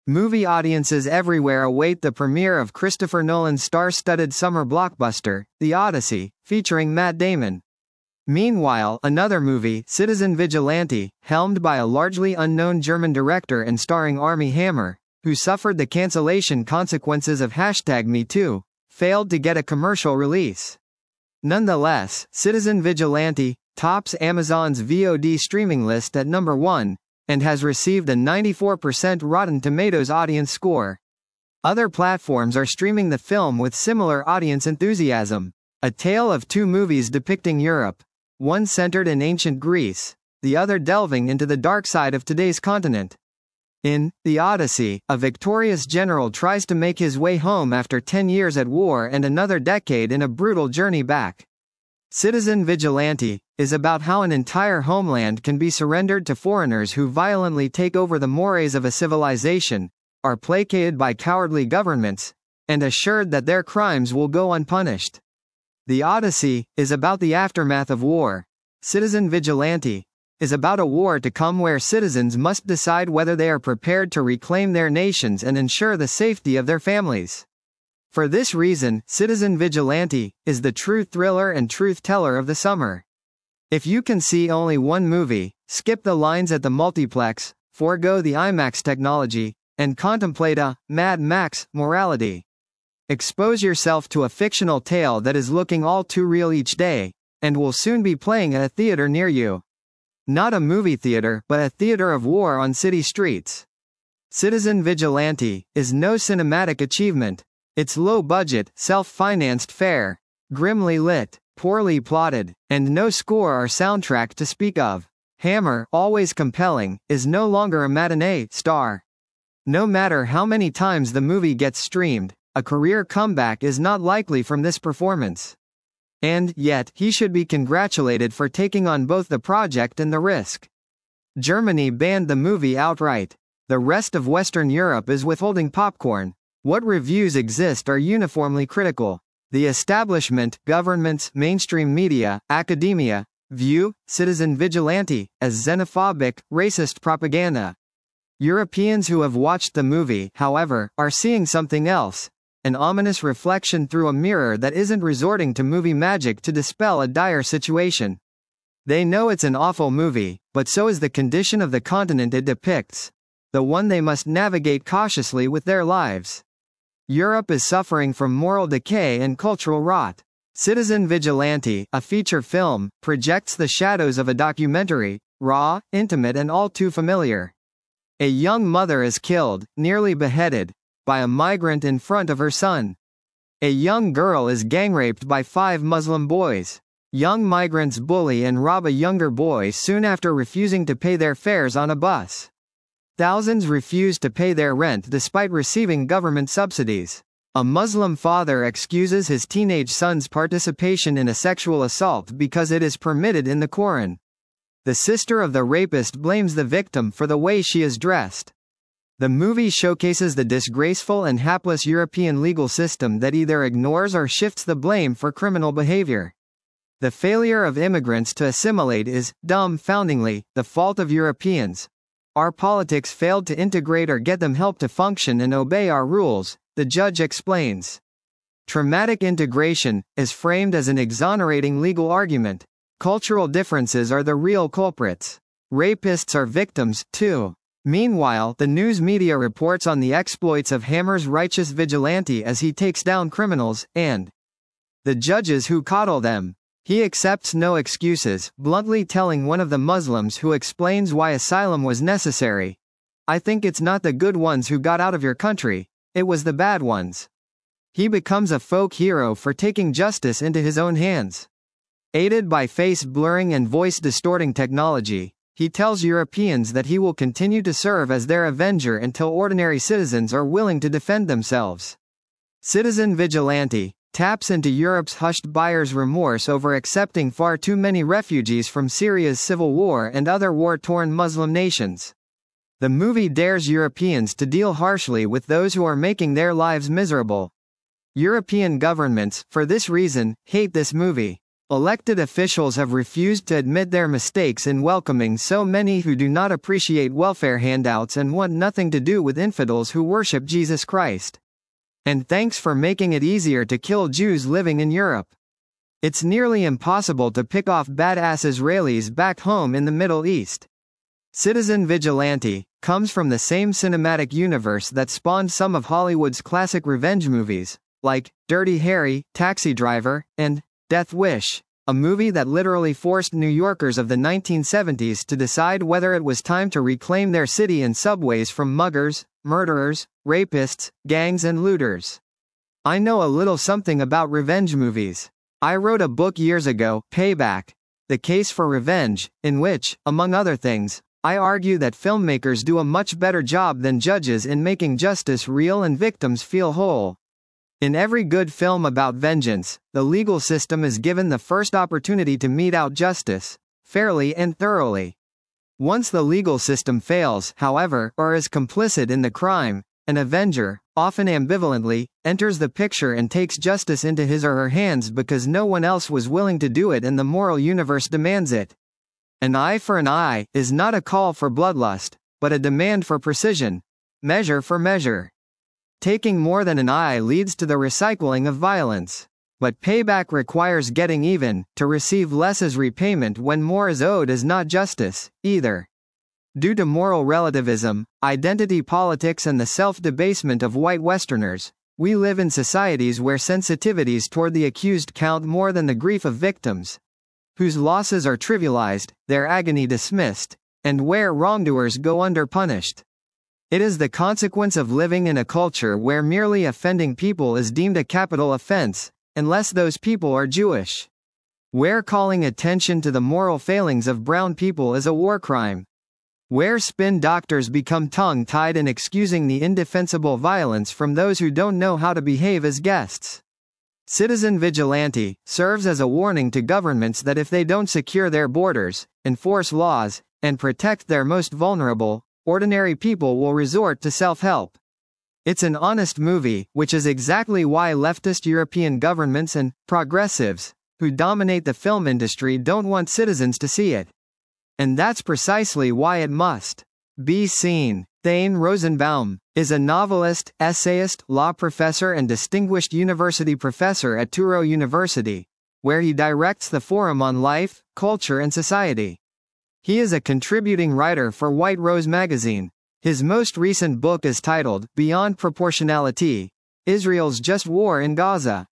Movie audiences everywhere await the premiere of Christopher Nolan's star-studded summer blockbuster, The Odyssey, featuring Matt Damon. Meanwhile, another movie, Citizen Vigilante, helmed by a largely unknown German director and starring Armie Hammer, who suffered the cancellation consequences of #MeToo, failed to get a commercial release. Nonetheless, Citizen Vigilante tops Amazon's VOD streaming list at number 1, and has received a 94% Rotten Tomatoes audience score. Other platforms are streaming the film with similar audience enthusiasm. A tale of two movies depicting Europe, one centered in ancient Greece, the other delving into the dark side of today's continent. In The Odyssey, a victorious general tries to make his way home after 10 years at war and another decade in a brutal journey back. Citizen Vigilante is about how an entire homeland can be surrendered to foreigners who violently take over the mores of a civilization, are placated by cowardly governments, and assured that their crimes will go unpunished. The Odyssey is about the aftermath of war. Citizen Vigilante is about a war to come where citizens must decide whether they are prepared to reclaim their nations and ensure the safety of their families. For this reason, Citizen Vigilante is the true thriller and truth-teller of the summer. If you can see only one movie, skip the lines at the multiplex, forego the IMAX technology, and contemplate a Mad Max morality. Expose yourself to a fictional tale that is looking all too real each day, and will soon be playing at a theater near you. Not a movie theater, but a theater of war on city streets. Citizen Vigilante is no cinematic achievement. It's low-budget, self-financed fare, grimly lit, poorly plotted, and no score or soundtrack to speak of. Hammer, always compelling, is no longer a matinee star. No matter how many times the movie gets streamed, a career comeback is not likely from this performance. And, yet, he should be congratulated for taking on both the project and the risk. Germany banned the movie outright. The rest of Western Europe is withholding popcorn. What reviews exist are uniformly critical. The establishment, governments, mainstream media, academia, view Citizen Vigilante as xenophobic, racist propaganda. Europeans who have watched the movie, however, are seeing something else, an ominous reflection through a mirror that isn't resorting to movie magic to dispel a dire situation. They know it's an awful movie, but so is the condition of the continent it depicts, the one they must navigate cautiously with their lives. Europe is suffering from moral decay and cultural rot. Citizen Vigilante, a feature film, projects the shadows of a documentary, raw, intimate and all too familiar. A young mother is killed, nearly beheaded, by a migrant in front of her son. A young girl is gang-raped by 5 Muslim boys. Young migrants bully and rob a younger boy soon after refusing to pay their fares on a bus. Thousands refuse to pay their rent despite receiving government subsidies. A Muslim father excuses his teenage son's participation in a sexual assault because it is permitted in the Quran. The sister of the rapist blames the victim for the way she is dressed. The movie showcases the disgraceful and hapless European legal system that either ignores or shifts the blame for criminal behavior. The failure of immigrants to assimilate is, dumbfoundingly, the fault of Europeans. Our politics failed to integrate or get them help to function and obey our rules, the judge explains. Traumatic integration is framed as an exonerating legal argument. Cultural differences are the real culprits. Rapists are victims, too. Meanwhile, the news media reports on the exploits of Hammer's righteous vigilante as he takes down criminals, and the judges who coddle them. He accepts no excuses, bluntly telling one of the Muslims who explains why asylum was necessary. I think it's not the good ones who got out of your country, it was the bad ones. He becomes a folk hero for taking justice into his own hands. Aided by face blurring and voice distorting technology, he tells Europeans that he will continue to serve as their avenger until ordinary citizens are willing to defend themselves. Citizen Vigilante taps into Europe's hushed buyer's remorse over accepting far too many refugees from Syria's civil war and other war-torn Muslim nations. The movie dares Europeans to deal harshly with those who are making their lives miserable. European governments, for this reason, hate this movie. Elected officials have refused to admit their mistakes in welcoming so many who do not appreciate welfare handouts and want nothing to do with infidels who worship Jesus Christ. And thanks for making it easier to kill Jews living in Europe. It's nearly impossible to pick off badass Israelis back home in the Middle East. Citizen Vigilante comes from the same cinematic universe that spawned some of Hollywood's classic revenge movies, like Dirty Harry, Taxi Driver, and Death Wish, a movie that literally forced New Yorkers of the 1970s to decide whether it was time to reclaim their city and subways from muggers, murderers, rapists, gangs and looters. I know a little something about revenge movies. I wrote a book years ago, Payback: The Case for Revenge, in which, among other things, I argue that filmmakers do a much better job than judges in making justice real and victims feel whole. In every good film about vengeance, the legal system is given the first opportunity to mete out justice, fairly and thoroughly. Once the legal system fails, however, or is complicit in the crime, an avenger, often ambivalently, enters the picture and takes justice into his or her hands because no one else was willing to do it and the moral universe demands it. An eye for an eye is not a call for bloodlust, but a demand for precision. Measure for measure. Taking more than an eye leads to the recycling of violence. But payback requires getting even. To receive less as repayment when more is owed is not justice, either. Due to moral relativism, identity politics and the self-debasement of white Westerners, we live in societies where sensitivities toward the accused count more than the grief of victims, whose losses are trivialized, their agony dismissed, and where wrongdoers go underpunished. It is the consequence of living in a culture where merely offending people is deemed a capital offense, unless those people are Jewish. Where calling attention to the moral failings of brown people is a war crime. Where spin doctors become tongue-tied in excusing the indefensible violence from those who don't know how to behave as guests. Citizen Vigilante serves as a warning to governments that if they don't secure their borders, enforce laws, and protect their most vulnerable, ordinary people will resort to self-help. It's an honest movie, which is exactly why leftist European governments and progressives, who dominate the film industry, don't want citizens to see it. And that's precisely why it must be seen. Thane Rosenbaum is a novelist, essayist, law professor and distinguished university professor at Touro University, where he directs the Forum on Life, Culture and Society. He is a contributing writer for White Rose magazine. His most recent book is titled Beyond Proportionality: Israel's Just War in Gaza.